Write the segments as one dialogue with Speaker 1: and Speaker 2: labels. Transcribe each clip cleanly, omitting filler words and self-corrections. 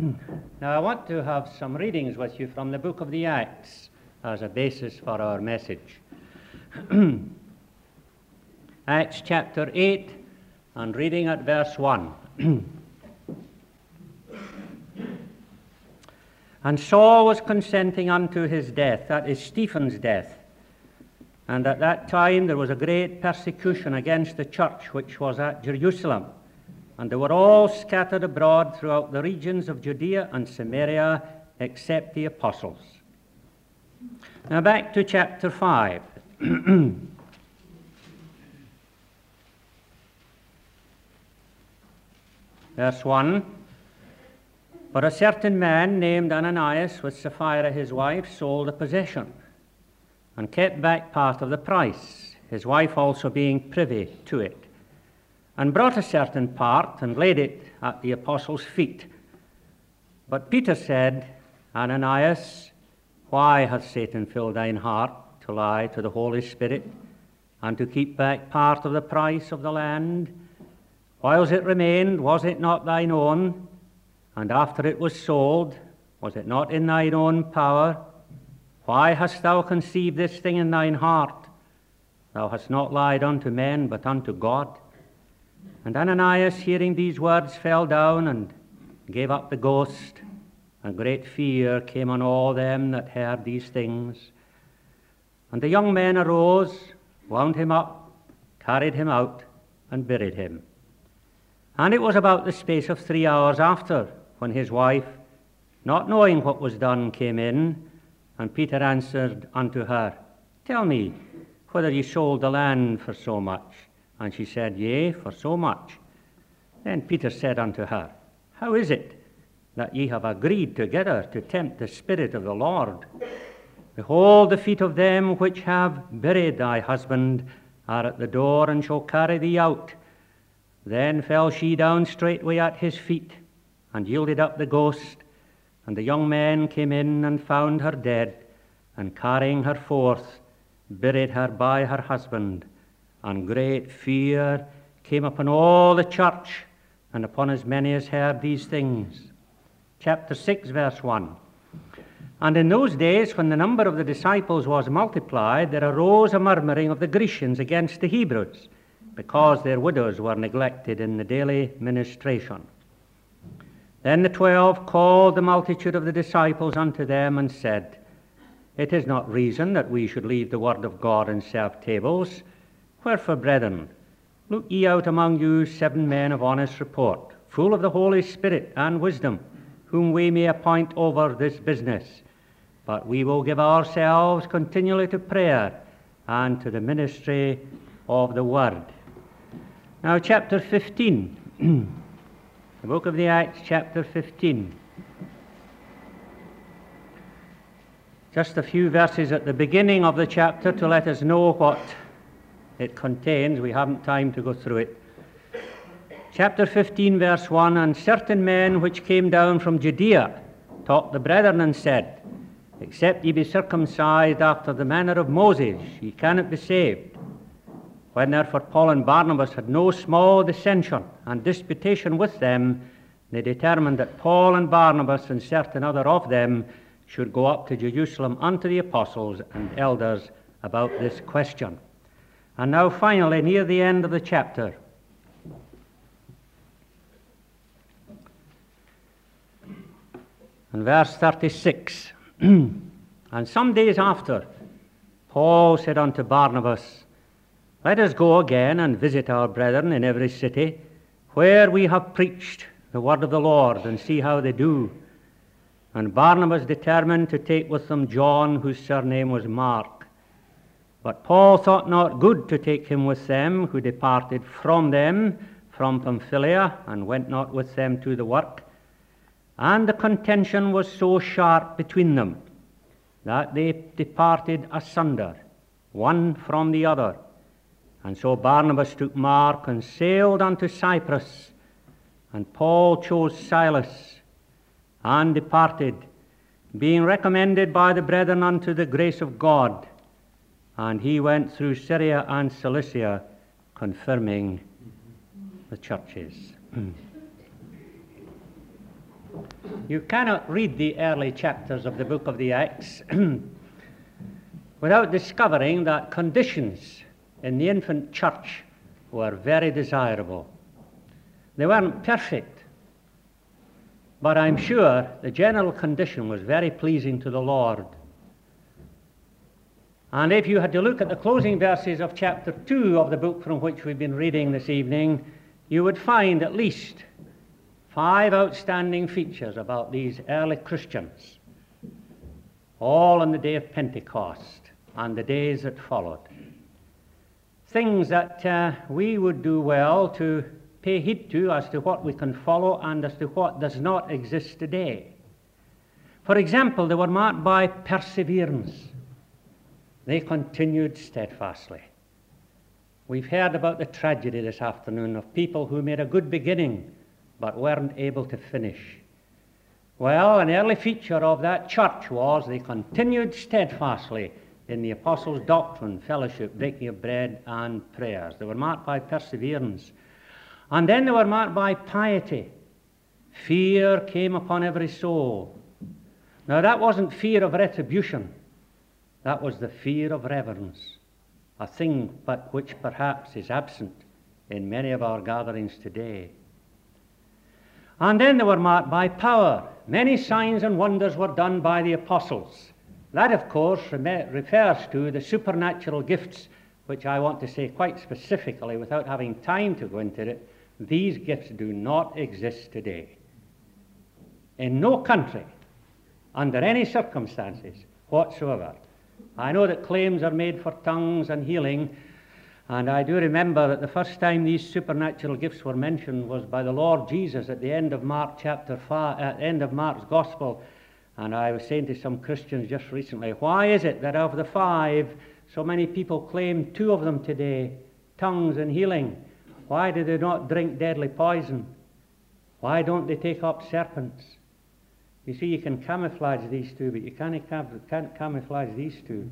Speaker 1: Now, I want to have some readings with you from the book of the Acts as a basis for our message. Acts chapter 8, and reading at verse 1. And Saul was consenting unto his death, that is Stephen's death. And at that time there was a great persecution against the church which was at Jerusalem. And they were all scattered abroad throughout the regions of Judea and Samaria, except the apostles. Now back to chapter 5. Verse 1. But a certain man named Ananias, with Sapphira his wife, sold a possession, and kept back part of the price, his wife also being privy to it, and brought a certain part, and laid it at the apostles' feet. But Peter said, Ananias, why hath Satan filled thine heart to lie to the Holy Spirit, and to keep back part of the price of the land? Whiles it remained, was it not thine own? And after it was sold, was it not in thine own power? Why hast thou conceived this thing in thine heart? Thou hast not lied unto men, but unto God. And Ananias, hearing these words, fell down and gave up the ghost, and great fear came on all them that heard these things. And the young men arose, wound him up, carried him out, and buried him. And it was about the space of 3 hours after, when his wife, not knowing what was done, came in, and Peter answered unto her, Tell me, whether ye sold the land for so much? And she said, Yea, for so much. Then Peter said unto her, How is it that ye have agreed together to tempt the Spirit of the Lord? Behold, the feet of them which have buried thy husband are at the door, and shall carry thee out. Then fell she down straightway at his feet, and yielded up the ghost. And the young men came in and found her dead, and carrying her forth, buried her by her husband. And great fear came upon all the church, and upon as many as heard these things. Chapter 6, verse 1. And in those days, when the number of the disciples was multiplied, there arose a murmuring of the Grecians against the Hebrews, because their widows were neglected in the daily ministration. Then the 12 called the multitude of the disciples unto them, and said, It is not reason that we should leave the word of God and serve tables. Wherefore, brethren, look ye out among you 7 men of honest report, full of the Holy Spirit and wisdom, whom we may appoint over this business. But we will give ourselves continually to prayer and to the ministry of the word. Now, chapter 15. The book of the Acts, chapter 15. Just a few verses at the beginning of the chapter to let us know what it contains. We haven't time to go through it. Chapter 15, verse 1, And certain men which came down from Judea taught the brethren, and said, Except ye be circumcised after the manner of Moses, ye cannot be saved. When therefore Paul and Barnabas had no small dissension and disputation with them, they determined that Paul and Barnabas and certain other of them should go up to Jerusalem unto the apostles and elders about this question. And now finally, near the end of the chapter, in verse 36, And some days after, Paul said unto Barnabas, Let us go again and visit our brethren in every city, where we have preached the word of the Lord, and see how they do. And Barnabas determined to take with them John, whose surname was Mark. But Paul thought not good to take him with them, who departed from them from Pamphylia, and went not with them to the work. And the contention was so sharp between them, that they departed asunder, one from the other. And so Barnabas took Mark, and sailed unto Cyprus, and Paul chose Silas, and departed, being recommended by the brethren unto the grace of God. And he went through Syria and Cilicia, confirming the churches. You cannot read the early chapters of the book of the Acts without discovering that conditions in the infant church were very desirable. They weren't perfect, but I'm sure the general condition was very pleasing to the Lord. And if you had to look at the closing verses of chapter 2 of the book from which we've been reading this evening, you would find at least 5 outstanding features about these early Christians, all on the day of Pentecost and the days that followed. Things that we would do well to pay heed to as to what we can follow and as to what does not exist today. For example, they were marked by perseverance. They continued steadfastly. We've heard about the tragedy this afternoon of people who made a good beginning but weren't able to finish. Well, an early feature of that church was they continued steadfastly in the apostles' doctrine, fellowship, breaking of bread, and prayers. They were marked by perseverance. And then they were marked by piety. Fear came upon every soul. Now, that wasn't fear of retribution. That was the fear of reverence, a thing but which perhaps is absent in many of our gatherings today. And then they were marked by power. Many signs and wonders were done by the apostles. That, of course, refers to the supernatural gifts, which I want to say quite specifically without having time to go into it. These gifts do not exist today. In no country, under any circumstances whatsoever. I know that claims are made for tongues and healing, and I do remember that the first time these supernatural gifts were mentioned was by the Lord Jesus at the end of Mark chapter 5, at the end of Mark's Gospel. And I was saying to some Christians just recently, why is it that of the 5, so many people claim 2 of them today, tongues and healing? Why do they not drink deadly poison? Why don't they take up serpents? You see, you can camouflage these 2, but you can't camouflage these 2.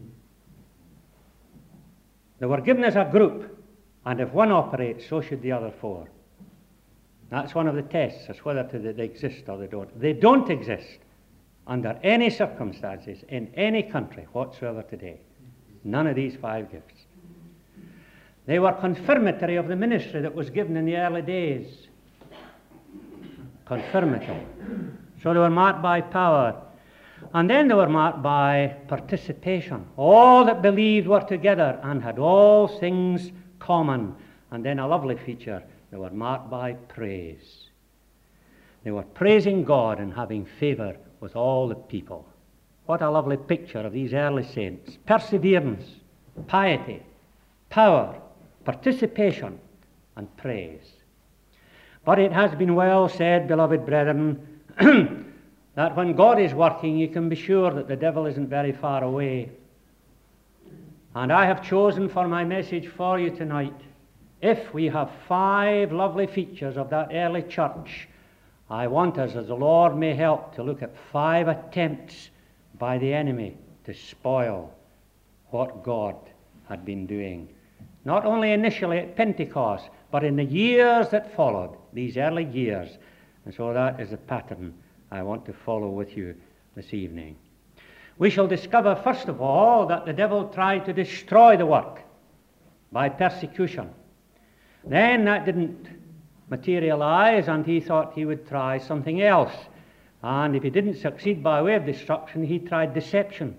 Speaker 1: They were given as a group, and if one operates, so should the other 4. That's one of the tests as whether they exist or they don't. They don't exist under any circumstances in any country whatsoever today. None of these 5 gifts. They were confirmatory of the ministry that was given in the early days. Confirmatory. So they were marked by power. And then they were marked by participation. All that believed were together and had all things common. And then a lovely feature, they were marked by praise. They were praising God and having favor with all the people. What a lovely picture of these early saints. Perseverance, piety, power, participation, and praise. But it has been well said, beloved brethren, that when God is working, you can be sure that the devil isn't very far away. And I have chosen for my message for you tonight, if we have 5 lovely features of that early church, I want us, as the Lord may help, to look at 5 attempts by the enemy to spoil what God had been doing. Not only initially at Pentecost, but in the years that followed, these early years. And so that is the pattern I want to follow with you this evening. We shall discover, first of all, that the devil tried to destroy the work by persecution. Then that didn't materialize, and he thought he would try something else. And if he didn't succeed by way of destruction, he tried deception.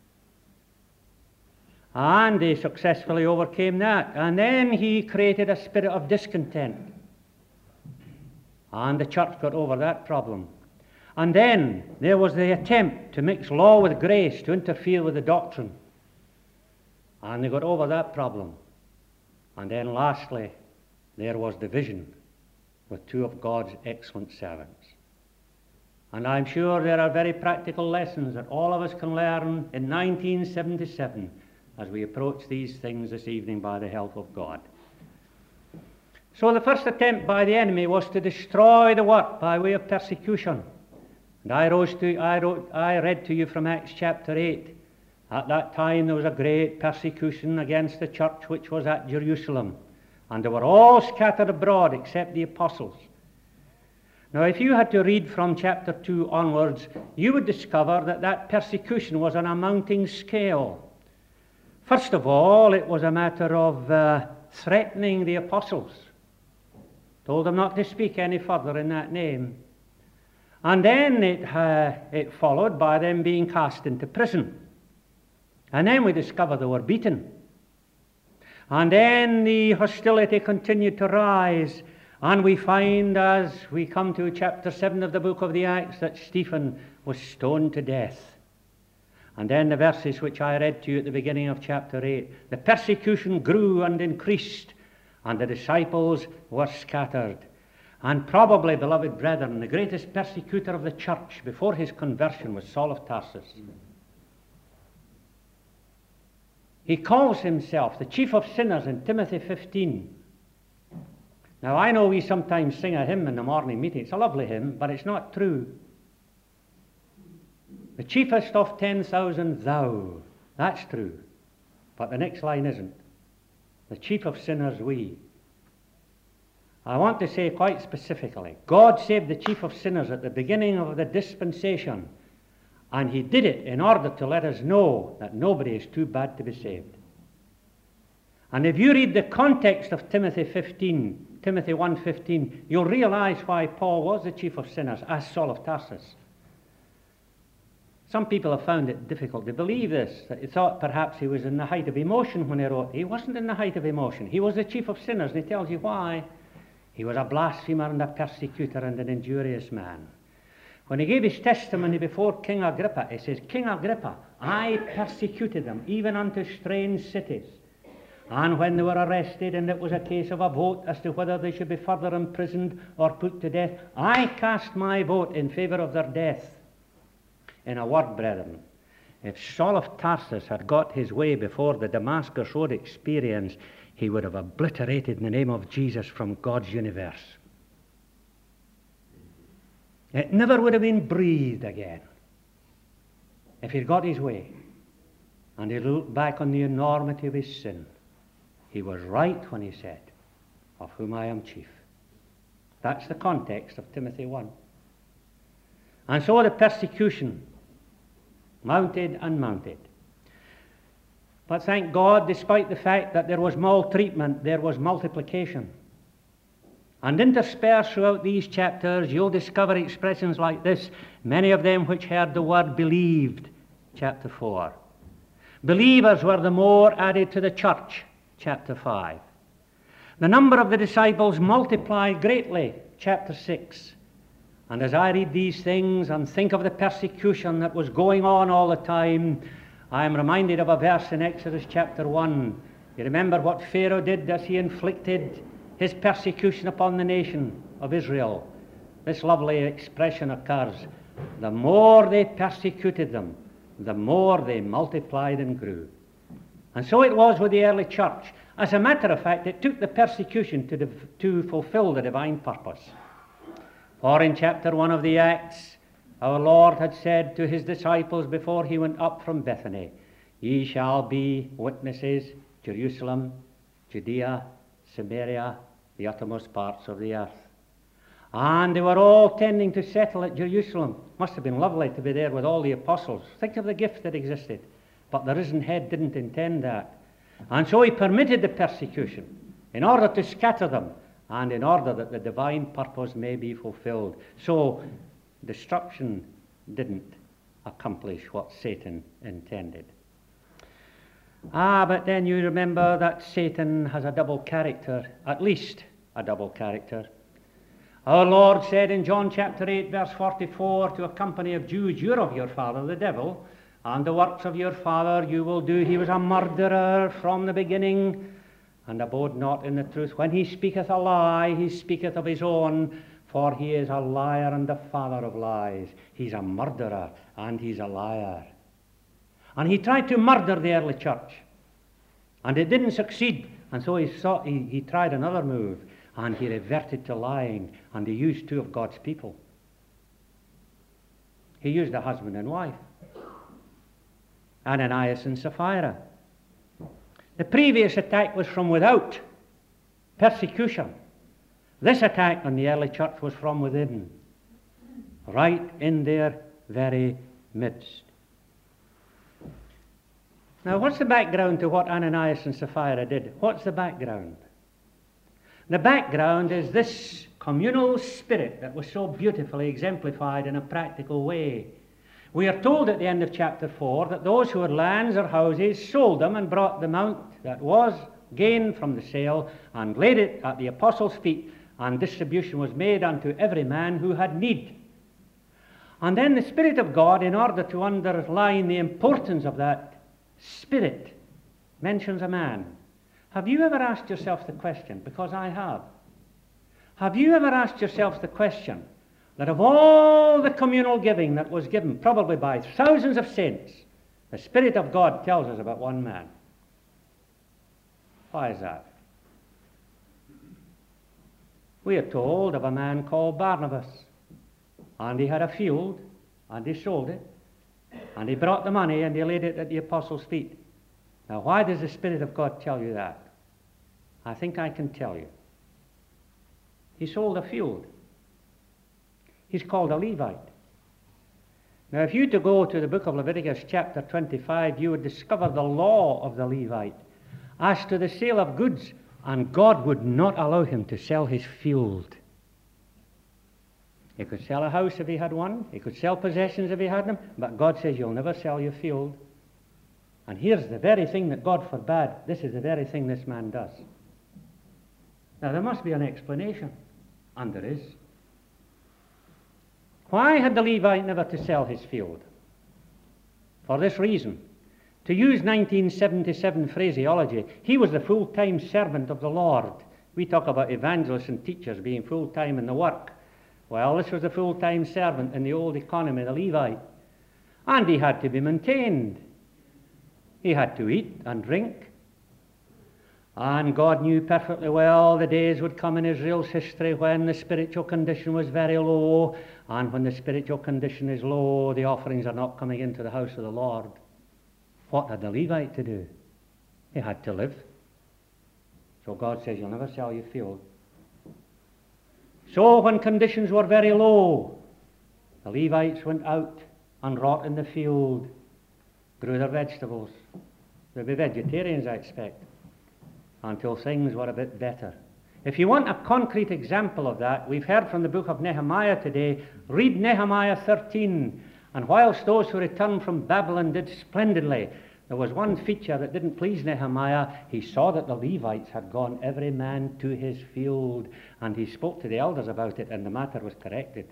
Speaker 1: And he successfully overcame that. And then he created a spirit of discontent. And the church got over that problem. And then there was the attempt to mix law with grace, to interfere with the doctrine. And they got over that problem. And then lastly, there was division with 2 of God's excellent servants. And I'm sure there are very practical lessons that all of us can learn in 1977 as we approach these things this evening by the help of God. So the first attempt by the enemy was to destroy the work by way of persecution. And I read to you from Acts chapter 8. At that time there was a great persecution against the church which was at Jerusalem. And they were all scattered abroad except the apostles. Now, if you had to read from chapter 2 onwards, you would discover that that persecution was on a mounting scale. First of all, it was a matter of threatening the apostles. Told them not to speak any further in that name. And then it followed by them being cast into prison. And then we discover they were beaten. And then the hostility continued to rise. And we find, as we come to chapter 7 of the book of the Acts, that Stephen was stoned to death. And then the verses which I read to you at the beginning of chapter 8, the persecution grew and increased, and the disciples were scattered. And probably, beloved brethren, the greatest persecutor of the church before his conversion was Saul of Tarsus. He calls himself the chief of sinners in Timothy 15. Now, I know we sometimes sing a hymn in the morning meeting. It's a lovely hymn, but it's not true. The chiefest of 10,000 thou. That's true. But the next line isn't. The chief of sinners we. I want to say quite specifically, God saved the chief of sinners at the beginning of the dispensation, and he did it in order to let us know that nobody is too bad to be saved. And if you read the context of Timothy 1:15, you'll realize why Paul was the chief of sinners as Saul of Tarsus. Some people have found it difficult to believe this, that they thought perhaps he was in the height of emotion when he wrote. He wasn't in the height of emotion. He was the chief of sinners, and he tells you why. He was a blasphemer and a persecutor and an injurious man. When he gave his testimony before King Agrippa, he says, King Agrippa, I persecuted them, even unto strange cities. And when they were arrested, and it was a case of a vote as to whether they should be further imprisoned or put to death, I cast my vote in favor of their death. In a word, brethren, if Saul of Tarsus had got his way before the Damascus Road experience, he would have obliterated the name of Jesus from God's universe. It never would have been breathed again if he'd got his way. And he looked back on the enormity of his sin. He was right when he said, of whom I am chief. That's the context of Timothy 1. And so the persecution mounted and mounted. But thank God, despite the fact that there was maltreatment, there was multiplication. And interspersed throughout these chapters, you'll discover expressions like this, many of them which heard the word believed, chapter 4. Believers were the more added to the church, chapter 5. The number of the disciples multiplied greatly, chapter 6. And as I read these things and think of the persecution that was going on all the time, I am reminded of a verse in Exodus chapter 1. You remember what Pharaoh did as he inflicted his persecution upon the nation of Israel. This lovely expression occurs. The more they persecuted them, the more they multiplied and grew. And so it was with the early church. As a matter of fact, it took the persecution to fulfill the divine purpose. For in chapter 1 of the Acts, our Lord had said to his disciples before he went up from Bethany, Ye shall be witnesses, Jerusalem, Judea, Samaria, the uttermost parts of the earth. And they were all tending to settle at Jerusalem. Must have been lovely to be there with all the apostles. Think of the gift that existed. But the risen head didn't intend that. And so he permitted the persecution in order to scatter them and in order that the divine purpose may be fulfilled. So destruction didn't accomplish what Satan intended. But then you remember that Satan has a double character, at least a double character. Our Lord said in John chapter 8, verse 44, to a company of Jews, You're of your father, the devil, and the works of your father you will do. He was a murderer from the beginning, and abode not in the truth. When he speaketh a lie, he speaketh of his own, for he is a liar and the father of lies. He's a murderer, and he's a liar. And he tried to murder the early church, and it didn't succeed. And so he tried another move, and he reverted to lying, and he used two of God's people. He used a husband and wife, Ananias and Sapphira. The previous attack was from without, persecution. This attack on the early church was from within, right in their very midst. Now, what's the background to what Ananias and Sapphira did? What's the background? The background is this communal spirit that was so beautifully exemplified in a practical way. We are told at the end of chapter 4 that those who had lands or houses sold them and brought the amount that was gained from the sale and laid it at the apostles' feet, and distribution was made unto every man who had need. And then the Spirit of God, in order to underline the importance of that Spirit, mentions a man. Have you ever asked yourself the question? Because I have. Have you ever asked yourself the question that of all the communal giving that was given, probably by thousands of saints, the Spirit of God tells us about one man? Why is that? We are told of a man called Barnabas, and he had a field, and he sold it, and he brought the money, and he laid it at the apostles' feet. Now, why does the Spirit of God tell you that? I think I can tell you. He sold a field. He's called a Levite. Now, if you were to go to the book of Leviticus chapter 25, you would discover the law of the Levite as to the sale of goods, and God would not allow him to sell his field. He could sell a house if he had one, he could sell possessions if he had them, but God says you'll never sell your field. And here's the very thing that God forbade. This is the very thing this man does. Now, there must be an explanation, and there is. Why had the Levite never to sell his field? For this reason. To use 1977 phraseology, he was the full-time servant of the Lord. We talk about evangelists and teachers being full-time in the work. Well, this was a full-time servant in the old economy, the Levite. And he had to be maintained. He had to eat and drink. And God knew perfectly well the days would come in Israel's history when the spiritual condition was very low. And when the spiritual condition is low, the offerings are not coming into the house of the Lord. What had the Levite to do? He had to live. So God says, you'll never sell your field. So when conditions were very low, the Levites went out and wrought in the field, grew their vegetables. They'd be vegetarians, I expect, until things were a bit better. If you want a concrete example of that, we've heard from the book of Nehemiah today. Read Nehemiah 13. And whilst those who returned from Babylon did splendidly, there was one feature that didn't please Nehemiah. He saw that the Levites had gone every man to his field, and he spoke to the elders about it, and the matter was corrected.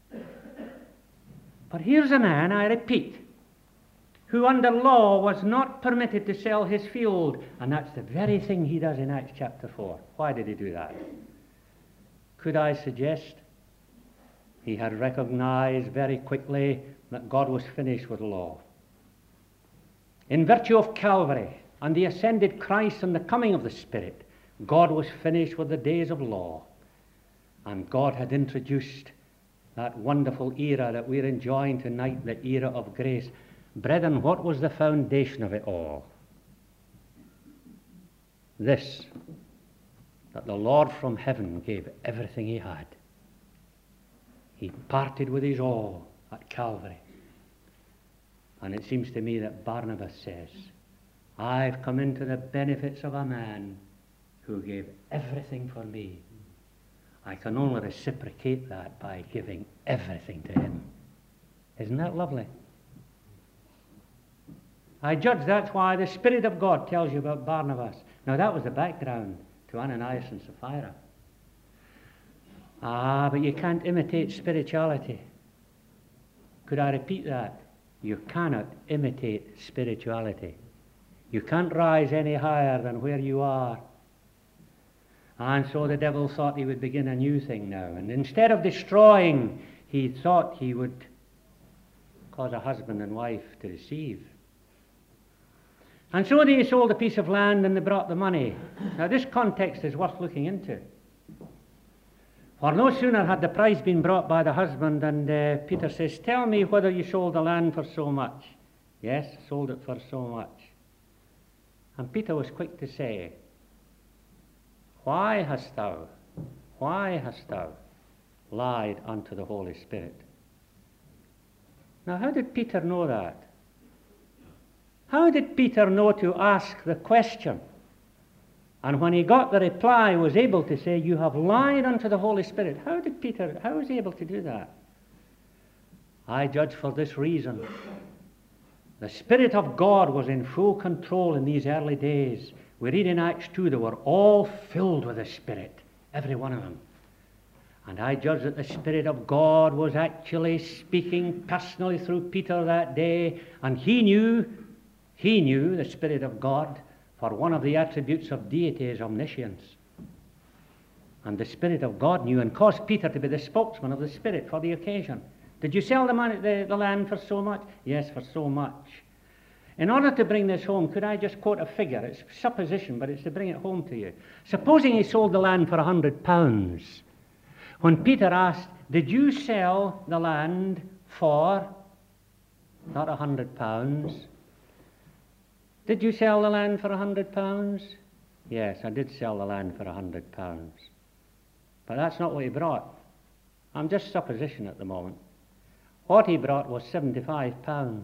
Speaker 1: But here's a man, I repeat, who under law was not permitted to sell his field, and that's the very thing he does in Acts chapter 4. Why did he do that? Could I suggest he had recognized very quickly that God was finished with law? In virtue of Calvary and the ascended Christ and the coming of the Spirit, God was finished with the days of law, and God had introduced that wonderful era that we're enjoying tonight, the era of grace. Brethren, what was the foundation of it all? This, that the Lord from heaven gave everything he had. He parted with his all at Calvary. And it seems to me that Barnabas says, I've come into the benefits of a man who gave everything for me. I can only reciprocate that by giving everything to him. Isn't that lovely? I judge that's why the Spirit of God tells you about Barnabas. Now, that was the background to Ananias and Sapphira. But you can't imitate spirituality. Could I repeat that? You cannot imitate spirituality. You can't rise any higher than where you are. And so the devil thought he would begin a new thing now. And instead of destroying, he thought he would cause a husband and wife to deceive. And so they sold a piece of land and they brought the money. Now this context is worth looking into. For no sooner had the price been brought by the husband, and Peter says, tell me whether you sold the land for so much. Yes, sold it for so much. And Peter was quick to say, why hast thou lied unto the Holy Spirit Now, how did Peter know that? How did Peter know to ask the question? And when he got the reply, was able to say, you have lied unto the Holy Spirit. How was he able to do that? I judge for this reason. The Spirit of God was in full control in these early days. We read in Acts 2, they were all filled with the Spirit, every one of them. And I judge that the Spirit of God was actually speaking personally through Peter that day, and he knew, the Spirit of God, for one of the attributes of deity is omniscience. And the Spirit of God knew and caused Peter to be the spokesman of the Spirit for the occasion. Did you sell the land for so much? Yes, for so much. In order to bring this home, could I just quote a figure? It's supposition, but it's to bring it home to you. Supposing he sold the land for £100. When Peter asked, did you sell the land for, not £100, did you sell the land for £100? Yes, I did sell the land for £100. But that's not what he brought. I'm just supposition at the moment. What he brought was £75.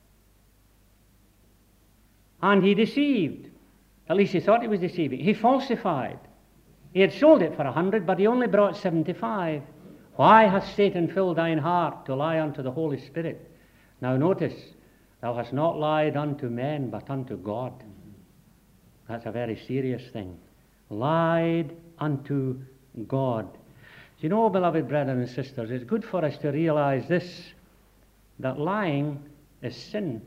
Speaker 1: And he deceived. At least he thought he was deceiving. He falsified. He had sold it for 100, but he only brought 75. Why hath Satan filled thine heart to lie unto the Holy Spirit? Now notice, thou hast not lied unto men, but unto God. That's a very serious thing. Lied unto God. Do you know, beloved brethren and sisters, it's good for us to realize this, that lying is sin.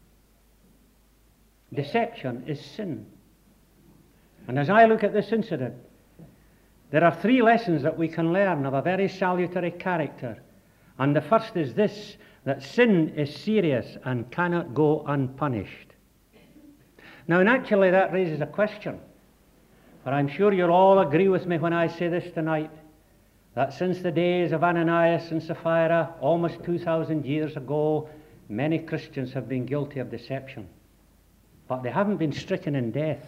Speaker 1: Deception is sin. And as I look at this incident, there are 3 lessons that we can learn of a very salutary character. And the first is this, that sin is serious and cannot go unpunished. Now, naturally, that raises a question. For I'm sure you'll all agree with me when I say this tonight, that since the days of Ananias and Sapphira, almost 2,000 years ago, many Christians have been guilty of deception. But they haven't been stricken in death.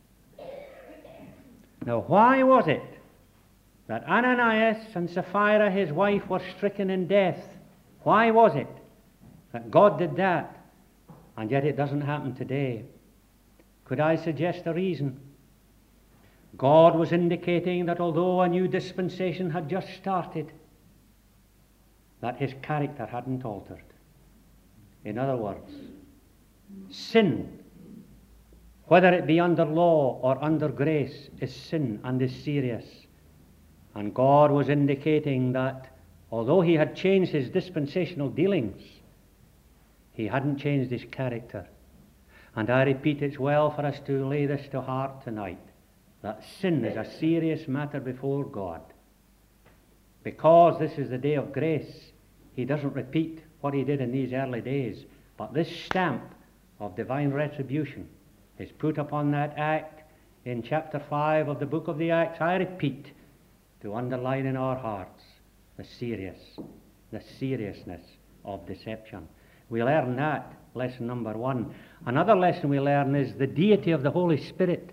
Speaker 1: Now, why was it that Ananias and Sapphira, his wife, were stricken in death? Why was it that God did that, and yet it doesn't happen today? Could I suggest a reason? God was indicating that although a new dispensation had just started, that his character hadn't altered. In other words, sin, whether it be under law or under grace, is sin and is serious. And God was indicating that although he had changed his dispensational dealings, he hadn't changed his character. And I repeat, it's well for us to lay this to heart tonight, that sin is a serious matter before God. Because this is the day of grace, he doesn't repeat what he did in these early days, but this stamp of divine retribution is put upon that act in chapter 5 of the book of the Acts, I repeat, to underline in our hearts the seriousness of deception. We learn that, lesson number 1. Another lesson we learn is the deity of the Holy Spirit.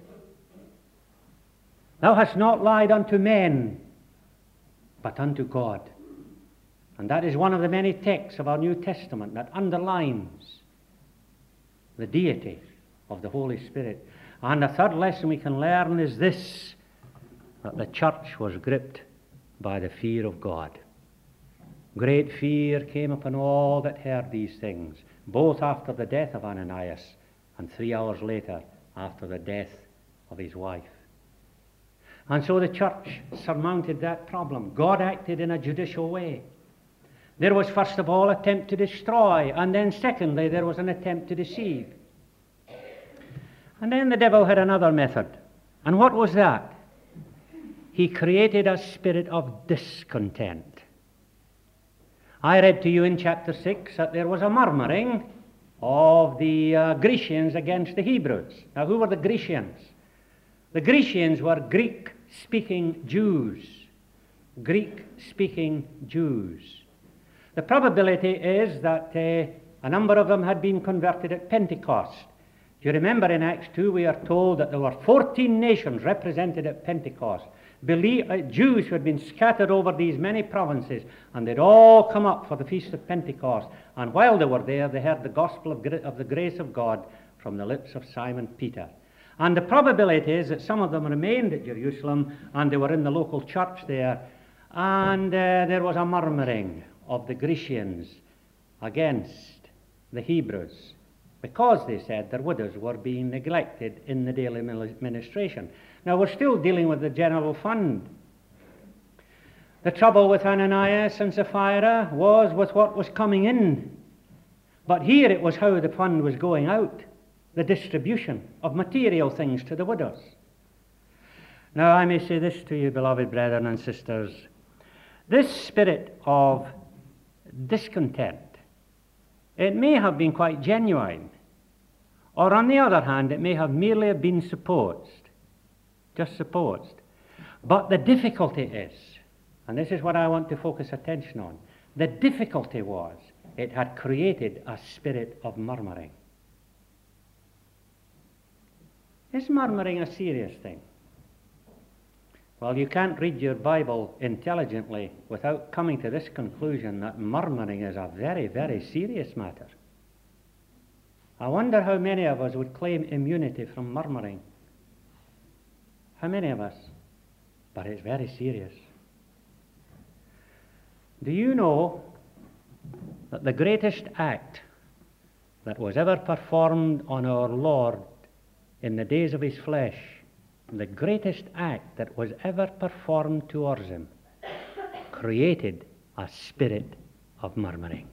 Speaker 1: Thou hast not lied unto men, but unto God. And that is one of the many texts of our New Testament that underlines the deity of the Holy Spirit. And the third lesson we can learn is this, that the church was gripped by the fear of God. Great fear came upon all that heard these things, both after the death of Ananias and 3 hours later after the death of his wife. And so the church surmounted that problem. God acted in a judicial way. There was first of all an attempt to destroy, and then secondly there was an attempt to deceive. And then the devil had another method. And what was that? He created a spirit of discontent. I read to you in chapter 6 that there was a murmuring of the Grecians against the Hebrews. Now, who were the Grecians? The Grecians were Greek-speaking Jews. Greek-speaking Jews. The probability is that a number of them had been converted at Pentecost. Do you remember in Acts 2 we are told that there were 14 nations represented at Pentecost. Jews who had been scattered over these many provinces, and they'd all come up for the Feast of Pentecost. And while they were there, they heard the gospel of the grace of God from the lips of Simon Peter. And the probability is that some of them remained at Jerusalem, and they were in the local church there, and there was a murmuring of the Grecians against the Hebrews, because they said their widows were being neglected in the daily ministration. Now, we're still dealing with the general fund. The trouble with Ananias and Sapphira was with what was coming in. But here it was how the fund was going out, the distribution of material things to the widows. Now, I may say this to you, beloved brethren and sisters. This spirit of discontent, it may have been quite genuine, or on the other hand, it may have merely been supposed, just supposed. But the difficulty is, and this is what I want to focus attention on, the difficulty was it had created a spirit of murmuring. Is murmuring a serious thing? Well, you can't read your Bible intelligently without coming to this conclusion that murmuring is a very, very serious matter. I wonder how many of us would claim immunity from murmuring. How many of us? But it's very serious. Do you know that the greatest act that was ever performed on our Lord in the days of his flesh, the greatest act that was ever performed towards him, created a spirit of murmuring?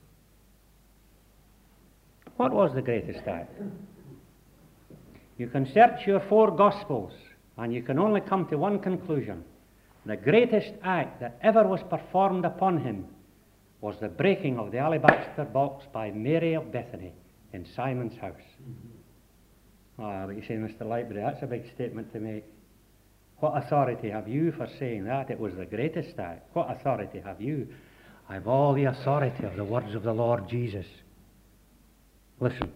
Speaker 1: What was the greatest act? You can search your 4 Gospels, and you can only come to one conclusion. The greatest act that ever was performed upon him was the breaking of the alabaster box by Mary of Bethany in Simon's house. But you say, Mr. Lightbury, that's a big statement to make. What authority have you for saying that? It was the greatest act. What authority have you? I've all the authority of the words of the Lord Jesus. Listen.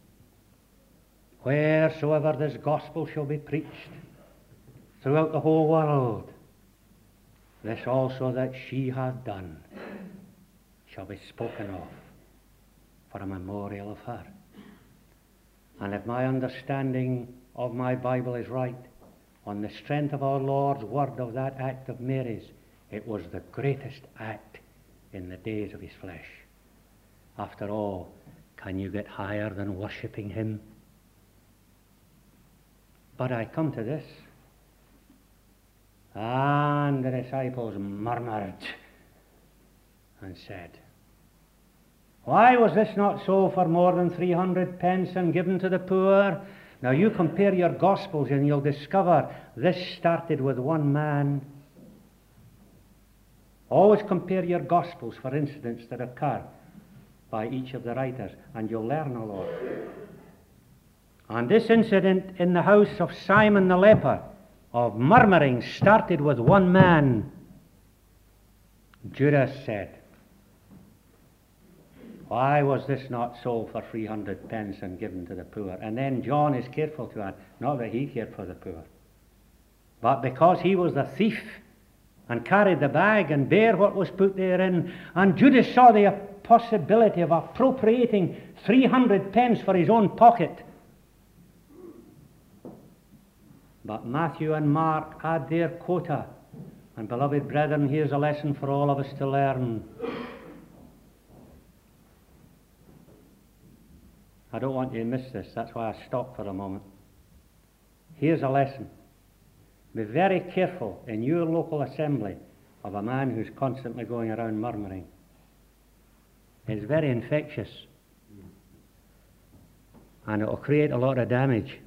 Speaker 1: Wheresoever this gospel shall be preached throughout the whole world, this also that she hath done shall be spoken of for a memorial of her. And if my understanding of my Bible is right, on the strength of our Lord's word of that act of Mary's, it was the greatest act in the days of his flesh. After all, can you get higher than worshipping him? But I come to this. And the disciples murmured and said, why was this not sold for more than 300 pence and given to the poor? Now you compare your Gospels and you'll discover this started with one man. Always compare your Gospels for incidents that occur by each of the writers, and you'll learn a lot. And this incident in the house of Simon the leper of murmuring started with one man. Judas said, why was this not sold for 300 pence and given to the poor? And then John is careful to add, not that he cared for the poor, but because he was the thief and carried the bag and bare what was put therein. And Judas saw the possibility of appropriating 300 pence for his own pocket. But Matthew and Mark had their quota. And beloved brethren, here's a lesson for all of us to learn. I don't want you to miss this. That's why I stopped for a moment. Here's a lesson. Be very careful in your local assembly of a man who's constantly going around murmuring. It's very infectious. And it will create a lot of damage.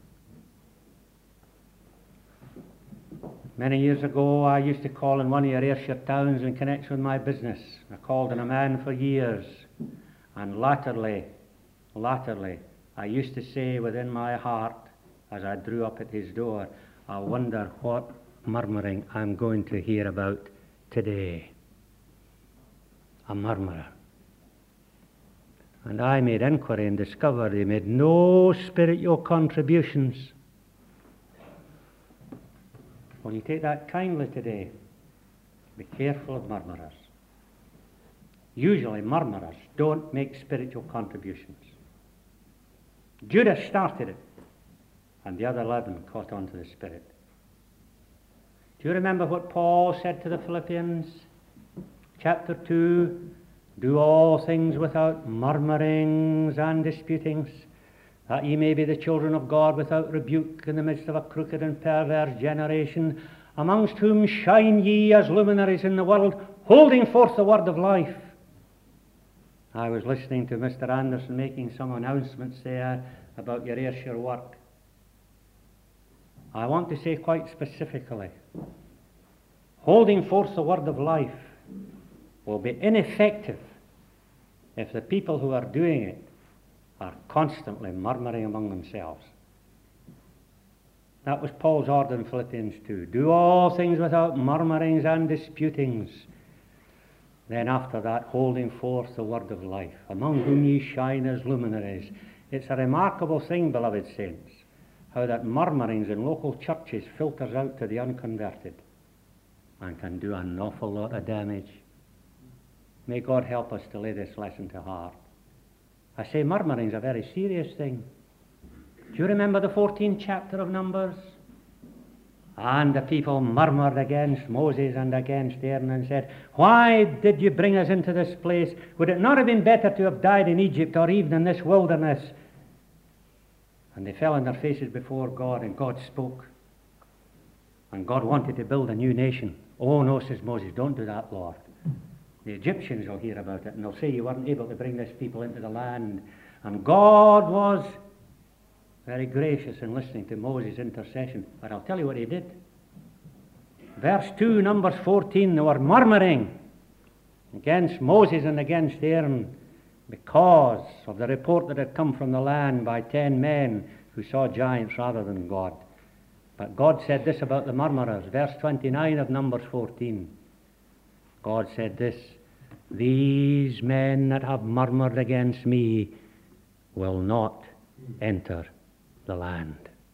Speaker 1: Many years ago, I used to call in one of your Ayrshire towns in connection with my business. I called on a man for years. And latterly, I used to say within my heart, as I drew up at his door, I wonder what murmuring I'm going to hear about today. A murmurer. And I made inquiry and discovered he made no spiritual contributions. Will you take that kindly today? Be careful of murmurers. Usually murmurers don't make spiritual contributions. Judas started it, and the other 11 caught on to the Spirit. Do you remember what Paul said to the Philippians? Chapter 2, do all things without murmurings and disputings, that ye may be the children of God without rebuke in the midst of a crooked and perverse generation, amongst whom shine ye as luminaries in the world, holding forth the word of life. I was listening to Mr. Anderson making some announcements there about your Ayrshire work. I want to say quite specifically, holding forth the word of life will be ineffective if the people who are doing it are constantly murmuring among themselves. That was Paul's order in Philippians 2. Do all things without murmurings and disputings. Then after that, holding forth the word of life, among whom ye shine as luminaries. It's a remarkable thing, beloved saints, how that murmurings in local churches filters out to the unconverted and can do an awful lot of damage. May God help us to lay this lesson to heart. I say murmuring's a very serious thing. Do you remember the 14th chapter of Numbers? And the people murmured against Moses and against Aaron and said, why did you bring us into this place? Would it not have been better to have died in Egypt or even in this wilderness? And they fell on their faces before God, and God spoke. And God wanted to build a new nation. Oh no, says Moses, don't do that, Lord. The Egyptians will hear about it, and they'll say you weren't able to bring this people into the land. And God was very gracious in listening to Moses' intercession. But I'll tell you what he did. Verse 2, Numbers 14, they were murmuring against Moses and against Aaron because of the report that had come from the land by 10 men who saw giants rather than God. But God said this about the murmurers. Verse 29 of Numbers 14. God said this, these men that have murmured against me will not enter the land.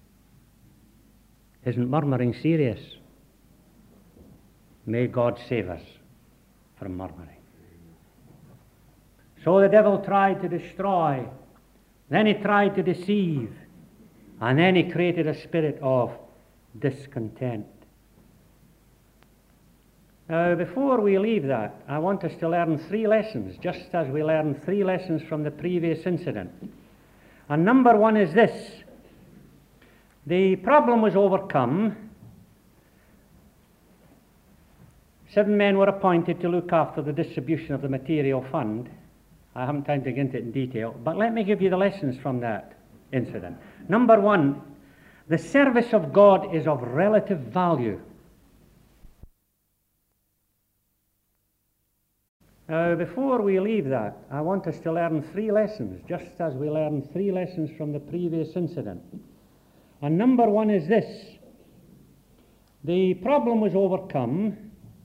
Speaker 1: Isn't murmuring serious? May God save us from murmuring. So the devil tried to destroy, then he tried to deceive, and then he created a spirit of discontent. Now, before we leave that, I want us to learn 3 lessons, just as we learned 3 lessons from the previous incident. And number 1 is this. The problem was overcome. 7 men were appointed to look after the distribution of the material fund. I haven't time to get into it in detail, but let me give you the lessons from that incident. Number 1, the service of God is of relative value. Now, before we leave that, I want us to learn 3 lessons, just as we learned 3 lessons from the previous incident. And number 1 is this. The problem was overcome.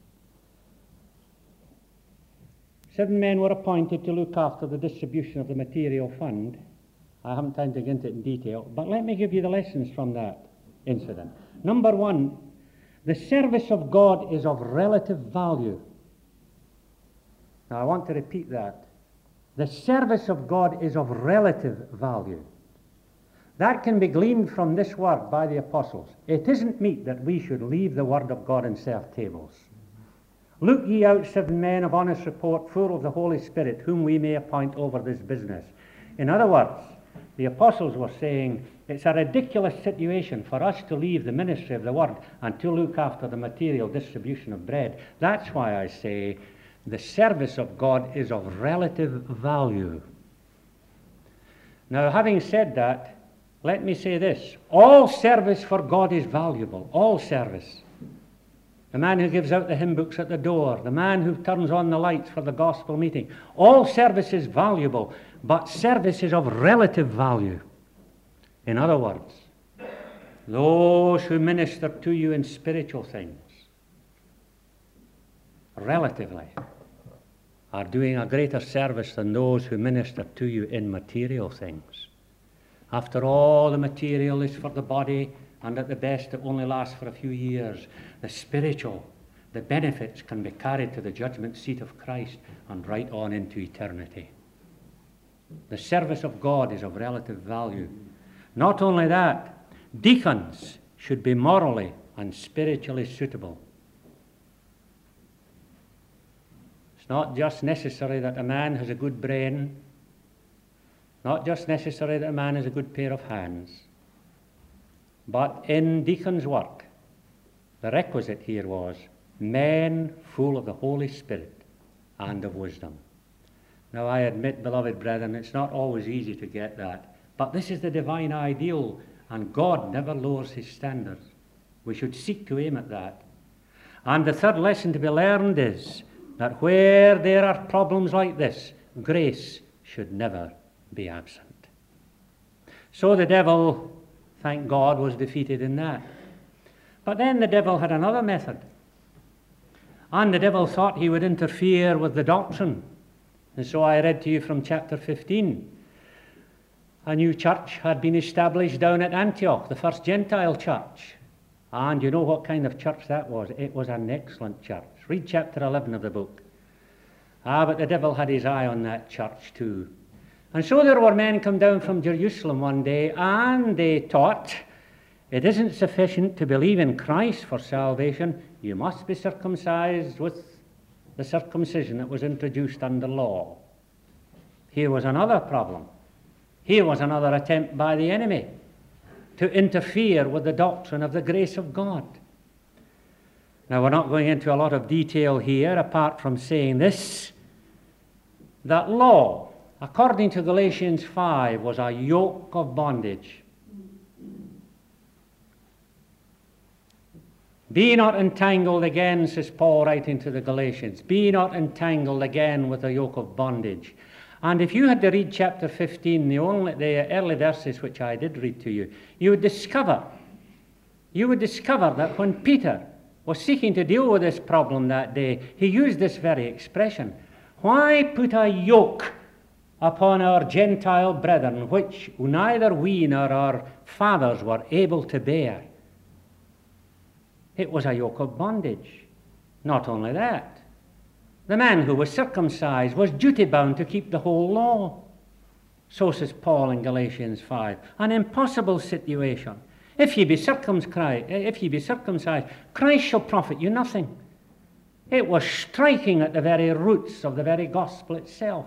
Speaker 1: 7 men were appointed to look after the distribution of the material fund. I haven't time to get into it in detail, but let me give you the lessons from that incident. Number 1, the service of God is of relative value. Now, I want to repeat that. The service of God is of relative value. That can be gleaned from this word by the apostles. It isn't meet that we should leave the word of God and serve tables. Look ye out 7 men of honest report, full of the Holy Spirit, whom we may appoint over this business. In other words, the apostles were saying, it's a ridiculous situation for us to leave the ministry of the word and to look after the material distribution of bread. That's why I say the service of God is of relative value. Now, having said that, let me say this. All service for God is valuable. All service. The man who gives out the hymn books at the door, the man who turns on the lights for the gospel meeting. All service is valuable, but service is of relative value. In other words, those who minister to you in spiritual things, relatively, are doing a greater service than those who minister to you in material things. After all, the material is for the body, and at the best it only lasts for a few years. The spiritual, the benefits can be carried to the judgment seat of Christ and right on into eternity. The service of God is of relative value. Not only that, deacons should be morally and spiritually suitable. It's not just necessary that a man has a good brain, not just necessary that a man has a good pair of hands, but in deacon's work, the requisite here was men full of the Holy Spirit and of wisdom. Now I admit, beloved brethren, it's not always easy to get that, but this is the divine ideal, and God never lowers his standards. We should seek to aim at that. And the third lesson to be learned is that where there are problems like this, grace should never be absent. So the devil, thank God, was defeated in that. But then the devil had another method. And the devil thought he would interfere with the doctrine. And so I read to you from chapter 15. A new church had been established down at Antioch, the first Gentile church. And you know what kind of church that was? It was an excellent church. Read chapter 11 of the book. But the devil had his eye on that church too. And so there were men come down from Jerusalem one day, and they taught, it isn't sufficient to believe in Christ for salvation. You must be circumcised with the circumcision that was introduced under law. Here was another problem. Here was another attempt by the enemy to interfere with the doctrine of the grace of God. Now, we're not going into a lot of detail here, apart from saying this, that law, according to Galatians 5, was a yoke of bondage. Be not entangled again, says Paul writing to the Galatians, be not entangled again with a yoke of bondage. And if you had to read chapter 15, the early verses which I did read to you, you would discover that when Peter was seeking to deal with this problem that day, he used this very expression. Why put a yoke upon our Gentile brethren, which neither we nor our fathers were able to bear? It was a yoke of bondage. Not only that, the man who was circumcised was duty-bound to keep the whole law. So says Paul in Galatians 5. An impossible situation. If ye be circumcised, Christ shall profit you nothing. It was striking at the very roots of the very gospel itself.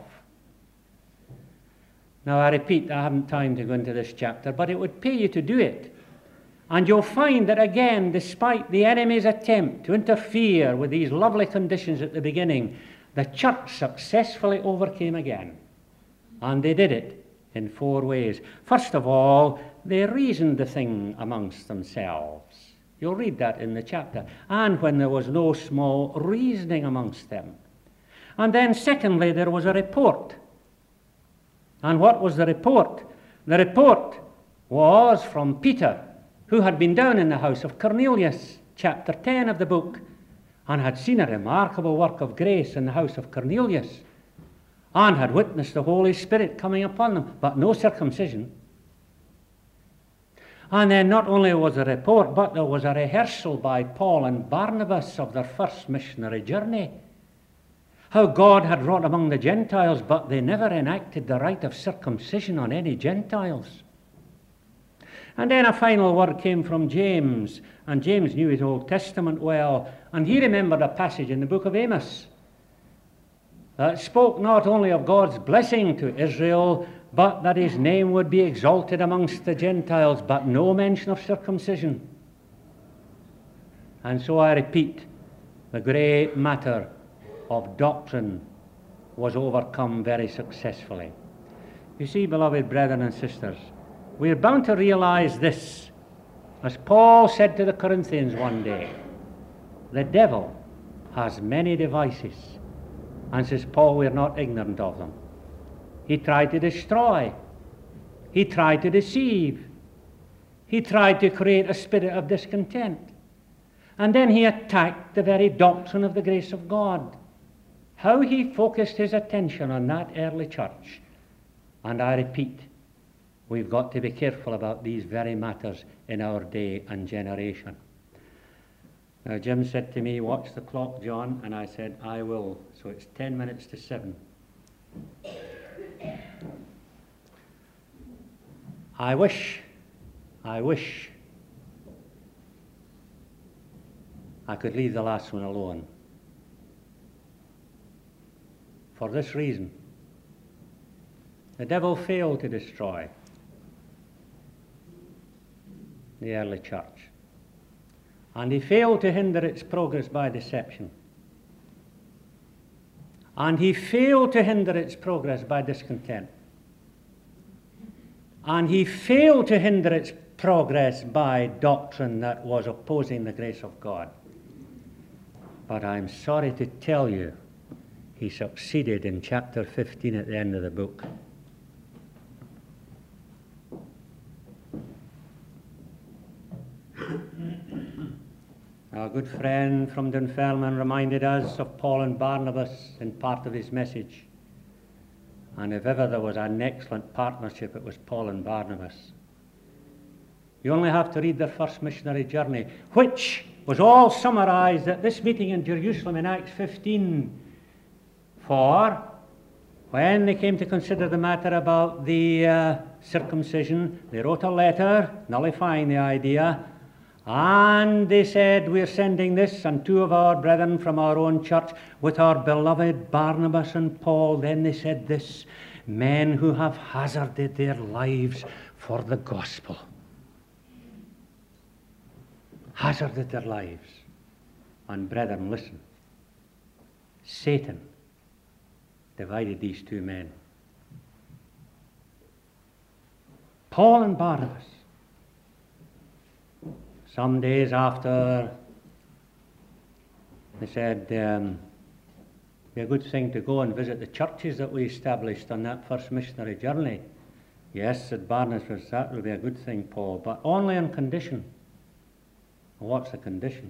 Speaker 1: Now I repeat, I haven't time to go into this chapter, but it would pay you to do it. And you'll find that again, despite the enemy's attempt to interfere with these lovely conditions at the beginning, the church successfully overcame again. And they did it in 4 ways. First of all, they reasoned the thing amongst themselves. You'll read that in the chapter. And when there was no small reasoning amongst them. And then secondly, there was a report. And what was the report? The report was from Peter, who had been down in the house of Cornelius, chapter 10 of the book, and had seen a remarkable work of grace in the house of Cornelius, and had witnessed the Holy Spirit coming upon them, but no circumcision. And then not only was a report, but there was a rehearsal by Paul and Barnabas of their first missionary journey. How God had wrought among the Gentiles, but they never enacted the rite of circumcision on any Gentiles. And then a final word came from James, and James knew his Old Testament well, and he remembered a passage in the book of Amos that spoke not only of God's blessing to Israel, but that his name would be exalted amongst the Gentiles, but no mention of circumcision. And so I repeat, the great matter of doctrine was overcome very successfully. You see, beloved brethren and sisters, we are bound to realize this. As Paul said to the Corinthians one day, the devil has many devices. And says Paul, we are not ignorant of them. He tried to destroy. He tried to deceive. He tried to create a spirit of discontent. And then he attacked the very doctrine of the grace of God. How he focused his attention on that early church. And I repeat, We've got to be careful about these very matters in our day and generation. Now, Jim said to me, "Watch the clock, John," and I said, "I will." So it's 10 minutes to 7. I wish I could leave the last one alone. For this reason, the devil failed to destroy the early church, and he failed to hinder its progress by deception, and he failed to hinder its progress by discontent, and he failed to hinder its progress by doctrine that was opposing the grace of God. But I'm sorry to tell you, he succeeded in chapter 15 at the end of the book. Our good friend from Dunfermline reminded us of Paul and Barnabas in part of his message. And if ever there was an excellent partnership, it was Paul and Barnabas. You only have to read their first missionary journey, which was all summarized at this meeting in Jerusalem in Acts 15. For when they came to consider the matter about the circumcision, they wrote a letter nullifying the idea, and they said, "We're sending this and 2 of our brethren from our own church with our beloved Barnabas and Paul." Then they said this, "Men who have hazarded their lives for the gospel." Hazarded their lives. And brethren, listen. Satan divided these 2 men. Paul and Barnabas. Some days after, they said, it'd be a good thing to go and visit the churches that we established on that first missionary journey. "Yes," said Barnabas, "that will be a good thing, Paul, but only on condition." Well, what's the condition?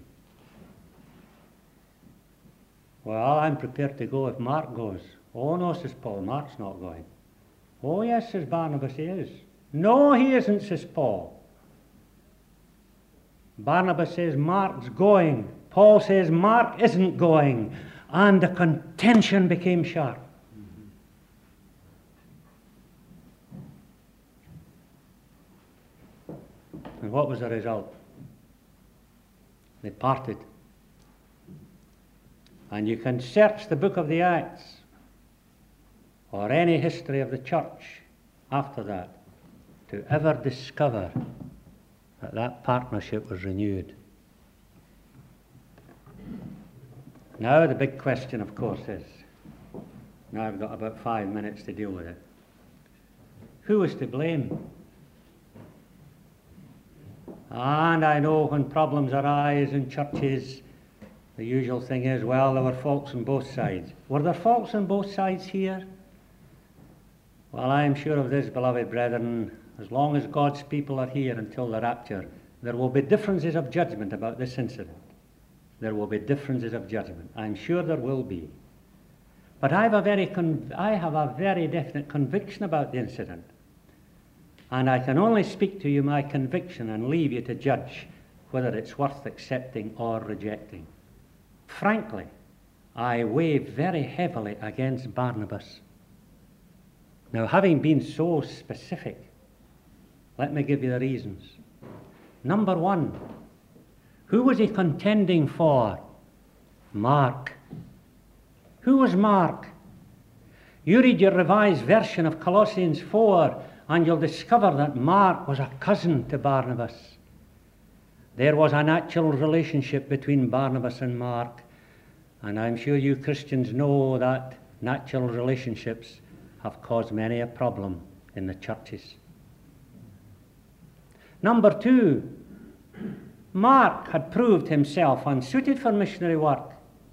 Speaker 1: "Well, I'm prepared to go if Mark goes." "Oh, no," says Paul, "Mark's not going." "Oh, yes," says Barnabas, "he is." "No, he isn't," says Paul. Barnabas says Mark's going. Paul says Mark isn't going. And the contention became sharp. And what was the result? They parted. And you can search the book of the Acts or any history of the church after that to ever discover that partnership was renewed. Now the big question, of course, is, now I've got about 5 minutes to deal with it. Who is to blame? And I know when problems arise in churches, the usual thing is, well, there were faults on both sides. Were there faults on both sides here? Well, I am sure of this, beloved brethren, as long as God's people are here until the rapture, there will be differences of judgment about this incident. There will be differences of judgment. I'm sure there will be. But I have a very definite conviction about the incident. And I can only speak to you my conviction and leave you to judge whether it's worth accepting or rejecting. Frankly, I weigh very heavily against Barnabas. Now, having been so specific, let me give you the reasons. Number 1, who was he contending for? Mark. Who was Mark? You read your revised version of Colossians 4, and you'll discover that Mark was a cousin to Barnabas. There was a natural relationship between Barnabas and Mark, and I'm sure you Christians know that natural relationships have caused many a problem in the churches. Number 2, Mark had proved himself unsuited for missionary work.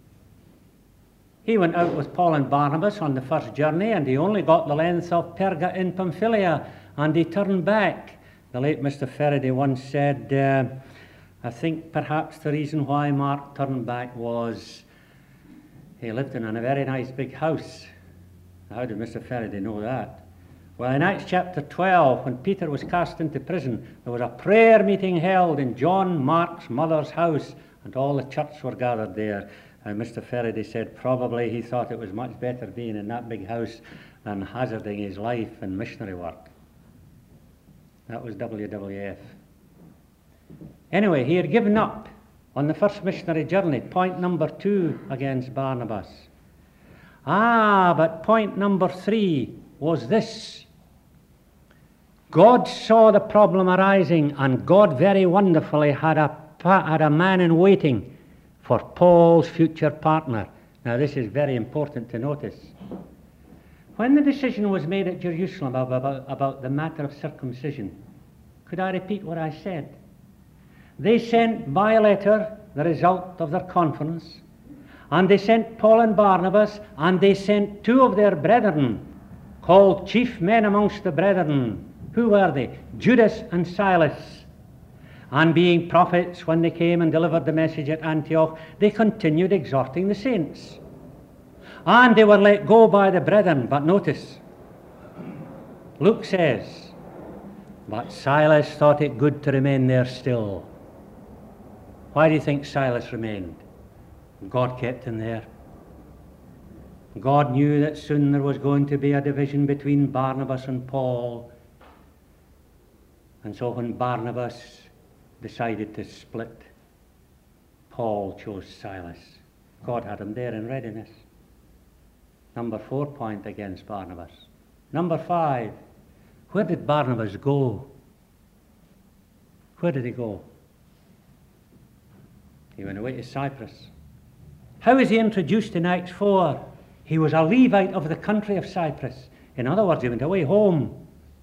Speaker 1: He went out with Paul and Barnabas on the first journey, and he only got the length of Perga in Pamphylia, and he turned back. The late Mr. Faraday once said, I think perhaps the reason why Mark turned back was he lived in a very nice big house. How did Mr. Faraday know that? Well, in Acts chapter 12, when Peter was cast into prison, there was a prayer meeting held in John Mark's mother's house, and all the church were gathered there. And Mr. Faraday said probably he thought it was much better being in that big house than hazarding his life in missionary work. That was WWF. Anyway, he had given up on the first missionary journey, point number 2 against Barnabas. But point number 3 was this. God saw the problem arising, and God very wonderfully had a man in waiting for Paul's future partner. Now, this is very important to notice. When the decision was made at Jerusalem about the matter of circumcision, could I repeat what I said? They sent by letter the result of their conference, and they sent Paul and Barnabas, and they sent 2 of their brethren, called chief men amongst the brethren. Who were they? Judas and Silas. And being prophets, when they came and delivered the message at Antioch, they continued exhorting the saints. And they were let go by the brethren. But notice, Luke says, but Silas thought it good to remain there still. Why do you think Silas remained? God kept him there. God knew that soon there was going to be a division between Barnabas and Paul. And so when Barnabas decided to split, Paul chose Silas. God had him there in readiness. Number 4 point against Barnabas. Number 5, where did Barnabas go? Where did he go? He went away to Cyprus. How is he introduced in Acts 4? He was a Levite of the country of Cyprus. In other words, he went away home.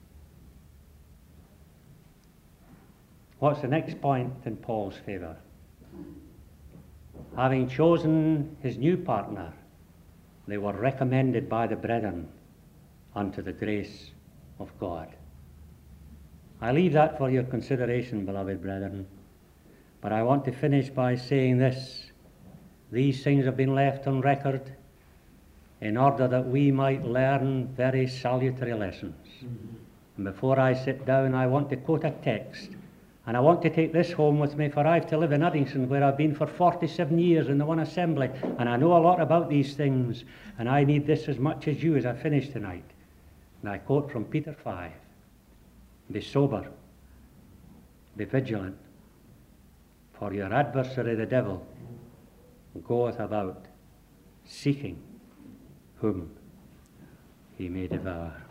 Speaker 1: What's the next point in Paul's favour? Having chosen his new partner, they were recommended by the brethren unto the grace of God. I leave that for your consideration, beloved brethren. But I want to finish by saying this. These things have been left on record in order that we might learn very salutary lessons. And before I sit down, I want to quote a text. And I want to take this home with me, for I have to live in Uddingston, where I've been for 47 years in the one assembly, and I know a lot about these things, and I need this as much as you as I finish tonight. And I quote from Peter 5, be sober, be vigilant, for your adversary the devil goeth about, seeking whom he may devour.